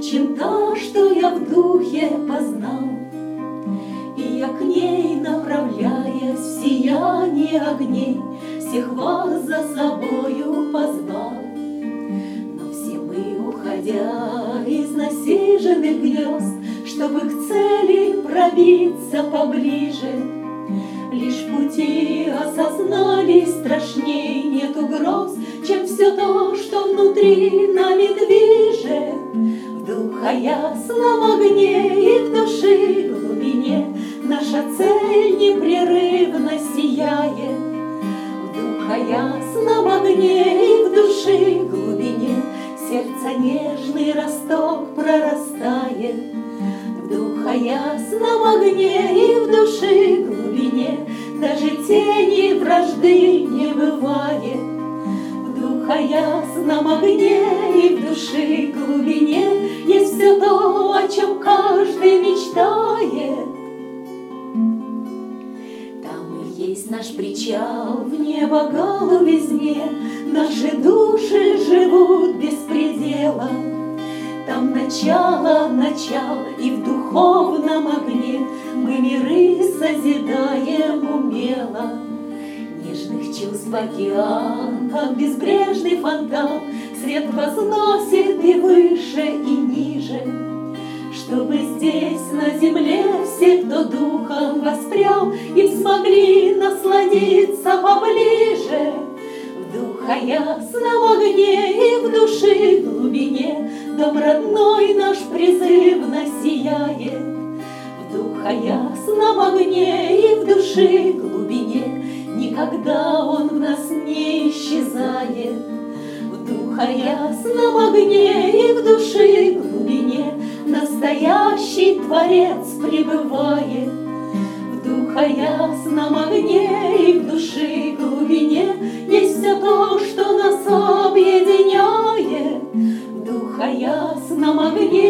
чем та, что я в духе познал. И я к ней, направляясь в сияние огней, всех вас за собою позвал. Но все мы, уходя из насиженных гнезд, чтобы к цели пробиться поближе, лишь в пути осознали, страшней нет угроз, чем все то, что внутри нами движет. В духоясном огне и в души глубине наша цель непрерывно сияет. В духоясном огне и в души глубине сердце нежный росток прорастает. В духоясном огне и в души глубине даже тени вражды не бывает. В духоясном огне и в души глубине есть все то, о чем каждый мечтает. Там и есть наш причал в небо голубизне, наши души живут без предела. Там начало, и в духовном огне мы миры созидаем умело. Нежных чувств океан, как безбрежный фонтан, свет возносит и выше, и ниже, чтобы здесь, на земле, все, кто духом воспрял, и смогли насладиться поближе. В духоясном огне и в души глубине дом родной наш призывно сияет. В духоясном огне и в души глубине никогда он в нас не исчезает. В духоясном огне и в души глубине настоящий Творец пребывает. В духоясном огне и в души глубине есть все то, что нас объединяет. В духоясном огне